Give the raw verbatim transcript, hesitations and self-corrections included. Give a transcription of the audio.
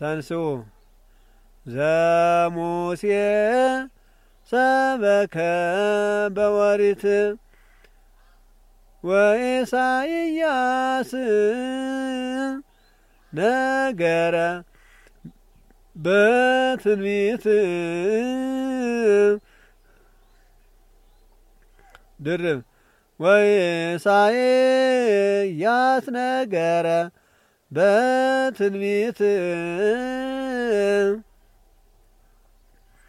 ተንሥኡ ዘሙሴ ሰበከ በወሪት ወኢሳይያስ ነገረ በትንቢት ድርብ ወኢሳይያስ ነገረ በትንቢት